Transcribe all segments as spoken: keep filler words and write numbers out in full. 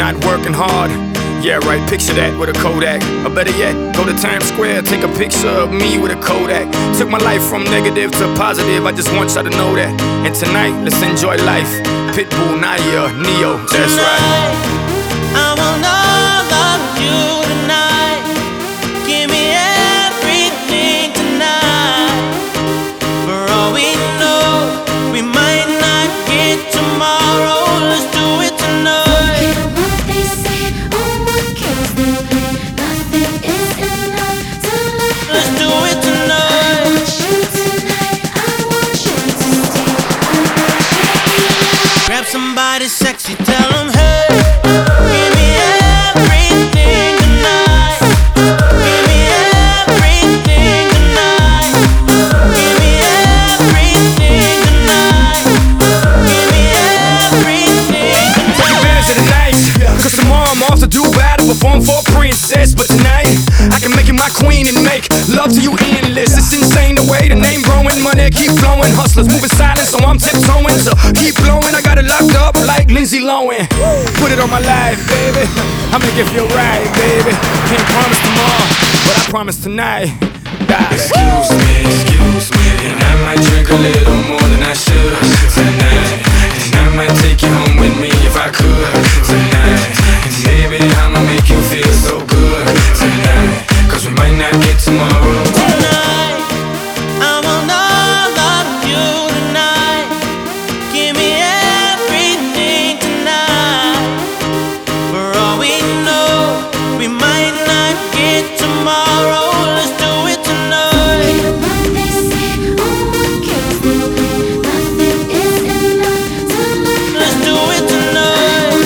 not working hard. Yeah, right, picture that with a Kodak. Or better yet, go to Times Square, take a picture of me with a Kodak. Took my life from negative to positive, I just want y'all to know that. And tonight, let's enjoy life. Pitbull, Naya, Neo, that's right. I want all of you tonight. Give me everything tonight. For all we know, we might not get tomorrow. Let's do it tonight. Somebody sexy, tell them, hey, give me everything tonight. Give me everything tonight. Give me everything tonight. Give me everything tonight. Take advantage of the night, cause tomorrow I'm off to do battle, perform for a princess. But tonight, I can make you my queen and make love to you endless. It's insane the way the name growing, money keep flowing. Hustlers moving silent, so I'm tiptoeing. So keep blowing, I got it locked up like Lindsay Lohan. Put it on my life, baby, I make it feel right, baby. Can't promise tomorrow, but I promise tonight. Die. Excuse me, excuse me, and I might drink a little more than I should tonight. And I might take you home with me if I could tonight. And maybe I'ma make you feel so good tonight, cause we might not get tomorrow. Tonight, I want all of you tonight. Give me everything tonight. For all we know, we might not get tomorrow. Let's do it tonight. Let's do it tonight.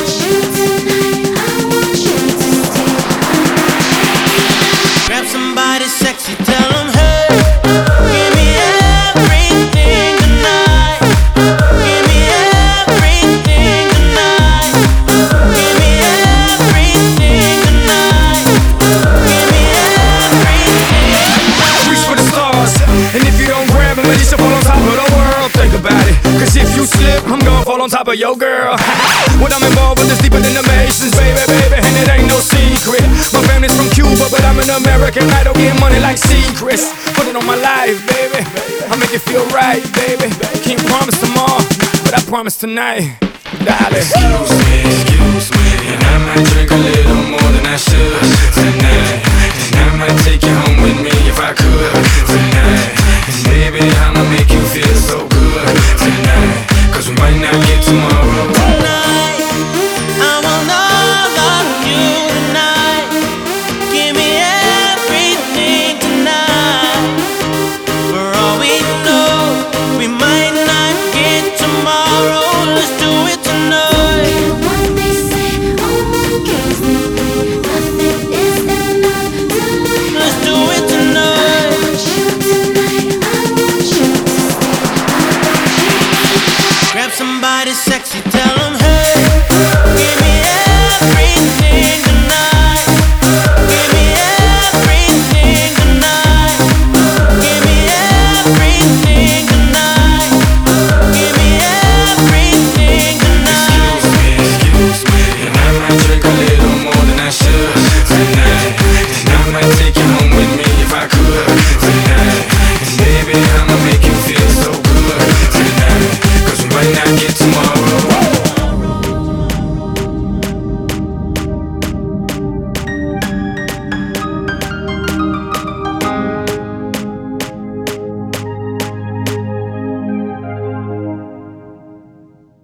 Grab somebody sexy, tell them, hey, give me everything tonight. Give me everything tonight. Give me everything tonight. Give me everything tonight. Reach for the stars, and if you don't grab them, at least you fall on top of the world. Think about it, cause if you slip, I'm gonna fall on top of your girl. What I'm involved with is deeper than the Masons, baby, baby, and it ain't no secret. My family's from Cuba, but I'm an American. I don't get money like secrets. Put it on my life, baby, I make it feel right, baby. Can't promise tomorrow, but I promise tonight, darling. Excuse me, excuse